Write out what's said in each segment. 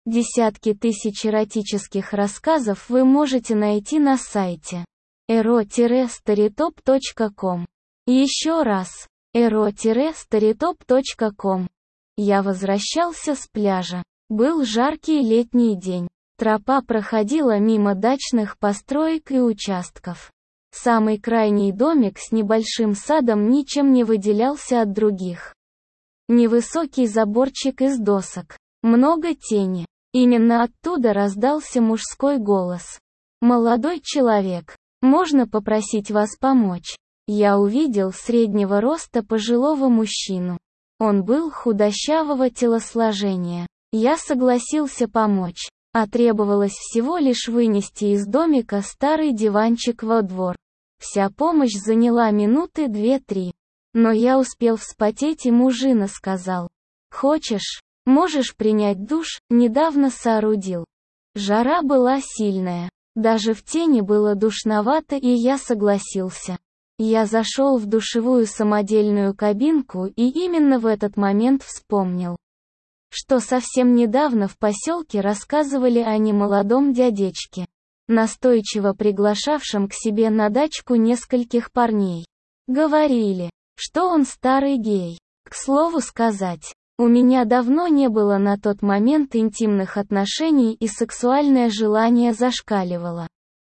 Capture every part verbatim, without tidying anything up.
Десятки тысяч эротических рассказов вы можете найти на сайте эро старитоп точка ком. Еще раз, эро старитоп точка ком. Я возвращался с пляжа. Был жаркий летний день. Тропа проходила мимо дачных построек и участков. Самый крайний домик с небольшим садом ничем не выделялся от других. Невысокий заборчик из досок. Много тени. Именно оттуда раздался мужской голос. «Молодой человек, можно попросить вас помочь?» Я увидел среднего роста пожилого мужчину. Он был худощавого телосложения. Я согласился помочь, а требовалось всего лишь вынести из домика старый диванчик во двор. Вся помощь заняла минуты две-три. Но я успел вспотеть, и мужчина сказал: «Хочешь? Можешь принять душ, недавно соорудил». Жара была сильная. Даже в тени было душновато, и я согласился. Я зашел в душевую самодельную кабинку и именно в этот момент вспомнил, что совсем недавно в поселке рассказывали о немолодом дядечке, настойчиво приглашавшем к себе на дачку нескольких парней. Говорили, что он старый гей. К слову сказать, у меня давно не было на тот момент интимных отношений, и сексуальное желание зашкаливало.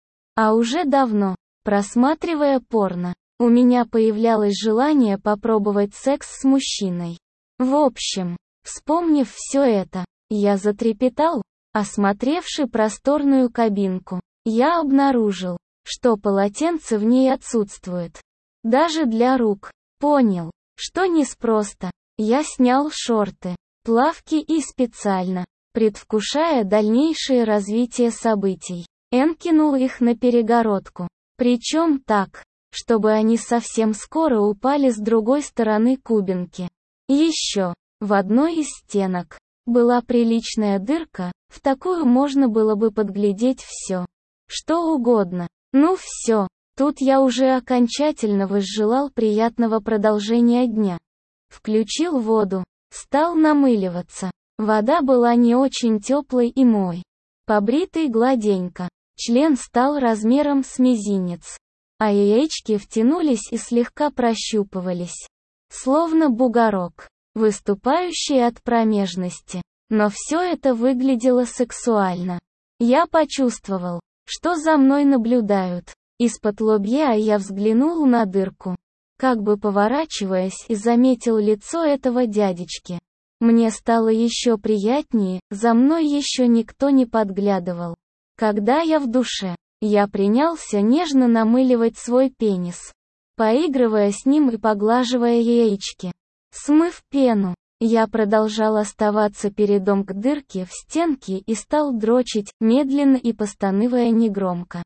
А уже давно, просматривая порно, у меня появлялось желание попробовать секс с мужчиной. В общем, вспомнив все это, я затрепетал, осмотревши просторную кабинку. Я обнаружил, что полотенце в ней отсутствует. Даже для рук. Понял, что неспросто. Я снял шорты, плавки и специально, предвкушая дальнейшее развитие событий, энкинул их на перегородку. Причем так, чтобы они совсем скоро упали с другой стороны кубинки. Еще, в одной из стенок, была приличная дырка, в такую можно было бы подглядеть все, что угодно. Ну все, тут я уже окончательно возжелал приятного продолжения дня. Включил воду, стал намыливаться. Вода была не очень теплой, и мой побритый гладенько член стал размером с мизинец, а яички втянулись и слегка прощупывались, словно бугорок, выступающий от промежности. Но все это выглядело сексуально. Я почувствовал, что за мной наблюдают. Из-под лобья я взглянул на дырку, как бы поворачиваясь, и заметил лицо этого дядечки. Мне стало еще приятнее, за мной еще никто не подглядывал. Когда я в душе, я принялся нежно намыливать свой пенис, поигрывая с ним и поглаживая яички. Смыв пену, я продолжал оставаться передом к дырке в стенке и стал дрочить, медленно и постанывая негромко.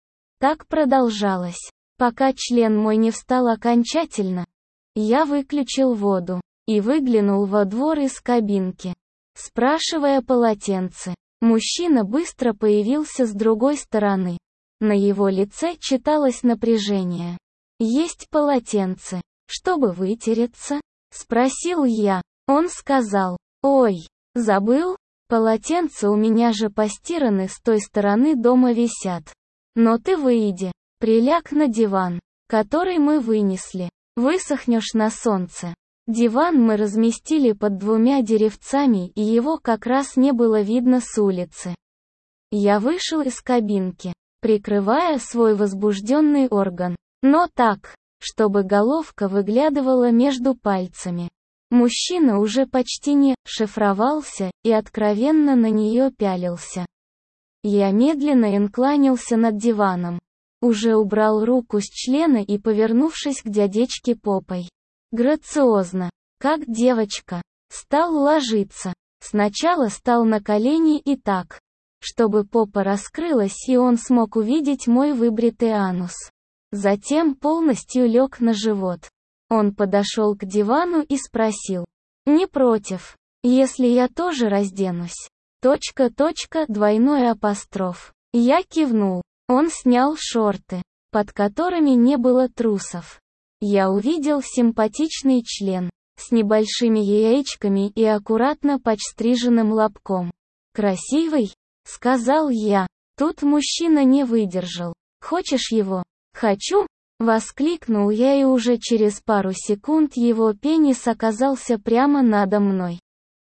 Так продолжалось, пока член мой не встал окончательно. Я выключил воду и выглянул во двор из кабинки, спрашивая полотенце. Мужчина быстро появился с другой стороны. На его лице читалось напряжение. «Есть полотенце, чтобы вытереться?» — спросил я. Он сказал: «Ой, забыл? Полотенца у меня же постираны, с той стороны дома висят. Но ты выйди, приляг на диван, который мы вынесли. Высохнешь на солнце». Диван мы разместили под двумя деревцами, и его как раз не было видно с улицы. Я вышел из кабинки, прикрывая свой возбужденный орган, но так, чтобы головка выглядывала между пальцами. Мужчина уже почти не шифровался и откровенно на нее пялился. Я медленно инкланился над диваном, уже убрал руку с члена и, повернувшись к дядечке попой, грациозно, как девочка, стал ложиться. Сначала стал на колени и так, чтобы попа раскрылась и он смог увидеть мой выбритый анус. Затем полностью лег на живот. Он подошел к дивану и спросил: «Не против, если я тоже разденусь?» Точка, точка, двойной апостроф. Я кивнул. Он снял шорты, под которыми не было трусов. Я увидел симпатичный член, с небольшими яичками и аккуратно подстриженным лобком. «Красивый?» — сказал я. Тут мужчина не выдержал. «Хочешь его?» «Хочу!» — воскликнул я, и уже через пару секунд его пенис оказался прямо надо мной.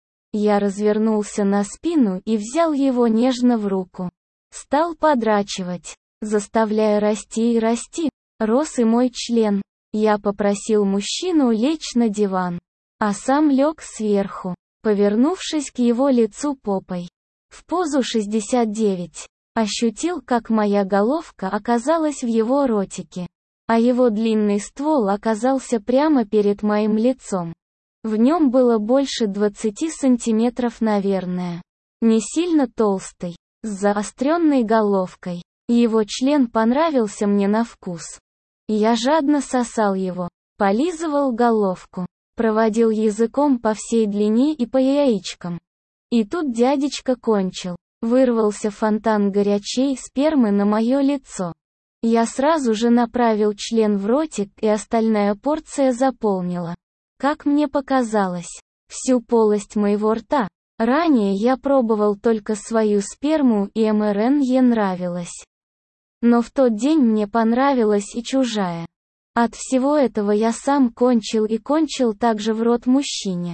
Я развернулся на спину и взял его нежно в руку. Стал подрачивать, заставляя расти и расти. Рос и мой член. Я попросил мужчину лечь на диван, а сам лег сверху, повернувшись к его лицу попой. В позу шестьдесят девять. Ощутил, как моя головка оказалась в его ротике, а его длинный ствол оказался прямо перед моим лицом. В нем было больше двадцати сантиметров, наверное. Не сильно толстый, с заостренной головкой. Его член понравился мне на вкус. Я жадно сосал его, полизывал головку, проводил языком по всей длине и по яичкам. И тут дядечка кончил. Вырвался фонтан горячей спермы на мое лицо. Я сразу же направил член в ротик, и остальная порция заполнила, как мне показалось, всю полость моего рта. Ранее я пробовал только свою сперму, и МРН-е нравилось. Но в тот день мне понравилась и чужая. От всего этого я сам кончил, и кончил также в рот мужчине.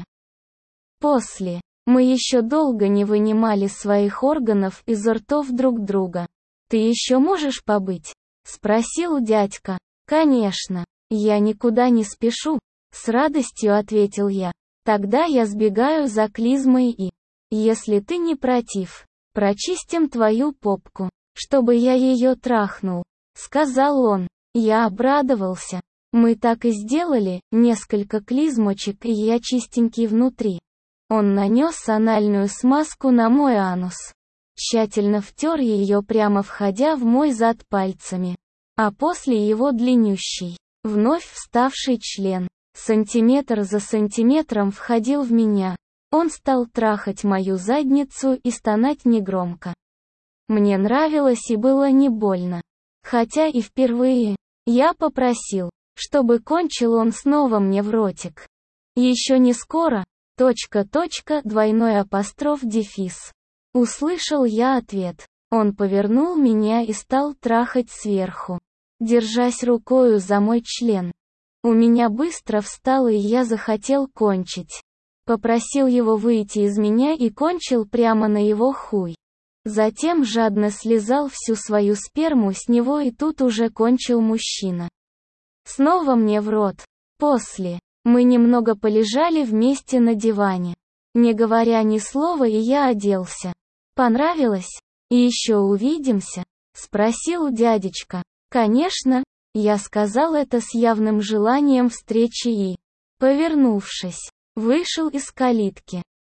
После мы еще долго не вынимали своих органов из ртов друг друга. «Ты еще можешь побыть?» — спросил дядька. «Конечно. Я никуда не спешу», — с радостью ответил я. «Тогда я сбегаю за клизмой и, если ты не против, прочистим твою попку, чтобы я ее трахнул», — сказал он. Я обрадовался. Мы так и сделали, несколько клизмочек, и я чистенький внутри. Он нанес анальную смазку на мой анус. Тщательно втер ее, прямо входя в мой зад пальцами. А после его длиннющий, вновь вставший член, сантиметр за сантиметром входил в меня. Он стал трахать мою задницу и стонать негромко. Мне нравилось и было не больно. Хотя и впервые я попросил, чтобы кончил он снова мне в ротик. Еще не скоро. Точка, точка, двойной апостроф, дефис. Услышал я ответ. Он повернул меня и стал трахать сверху, держась рукою за мой член. У меня быстро встало, и я захотел кончить. Попросил его выйти из меня и кончил прямо на его хуй. Затем жадно слизал всю свою сперму с него, и тут уже кончил мужчина. Снова мне в рот. После мы немного полежали вместе на диване, не говоря ни слова, и я оделся. «Понравилось? И еще увидимся?» — спросил дядечка. «Конечно», — я сказал это с явным желанием встречи и, повернувшись, вышел из калитки.